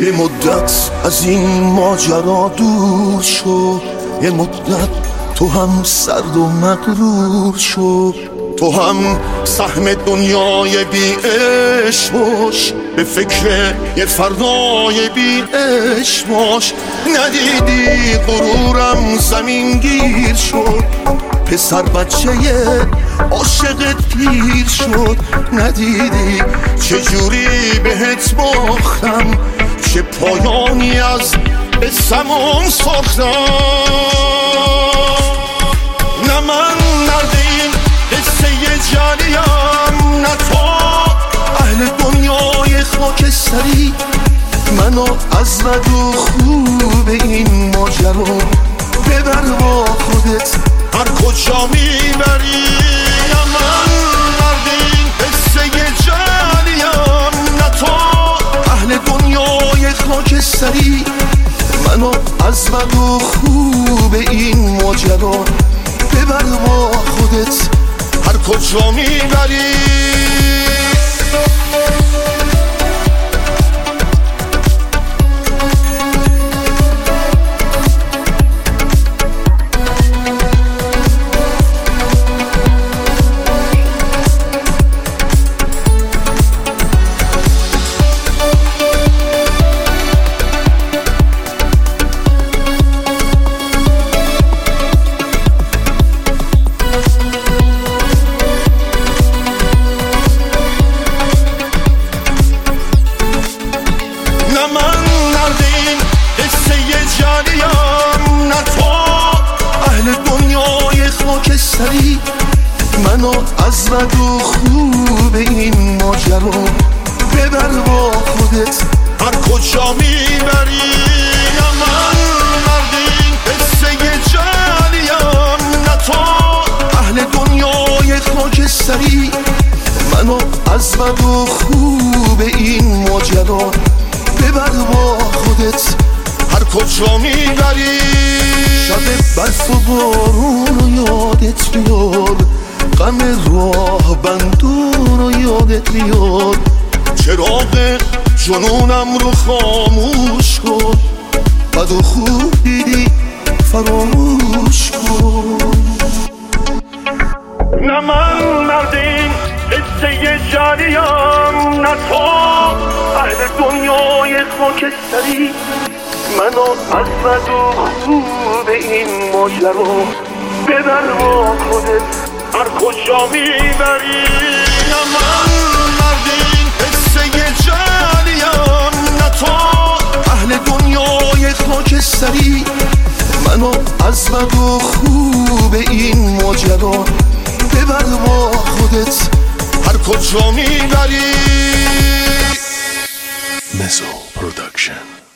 یه مدت از این ماجرا دور شو، یه مدت تو هم سرد و مغرور شو، تو هم سهم دنیای بی عشق باش، به فکر یه فردای بی عشق باش. ندیدی غرورم زمین گیر شد، پسر بچه عاشقت پیر شد. ندیدی چجوری بهت باختم، چه پایانی از قصه‌مون ساختم. نه من مرد این قصه جریم، نه تو اهل دنیای خاکستری. منو از بد و خوب این ماجرا ببر با خودت هر کجا میبری. نه من مرد این قصه جریم، نه تو اهل دنیای خاکستری. منو از بد و خوب این ماجرا ببر با خودت هر کجا میبری. منو از بد و خوب این ماجرا ببر با خودت هر کجا میبری. نه من مرد این قصه جریم، نه تو اهل دنیای خاکستری. منو از بد و خوب این ماجرا ببر با خودت هر کجا میبری. شب برف و بارون رو یادت بیاد، غم راه بندون رو یادت بیاد. چراغ جنونم رو خاموش کن، بد و خوب دیدی فراموش کن. نه من مرد این قصه جریم، نه تو اهل دنیای خاکستری. منو از بد و خوب این ماجرا ببر با خودت هر کجا میبری. نه من مرد این قصه جریم، نه تو اهل دنیای خاکستری. منو از بد و خوب این ماجرا ببر با خودت هر کجا میبری. مزو پروداکشن.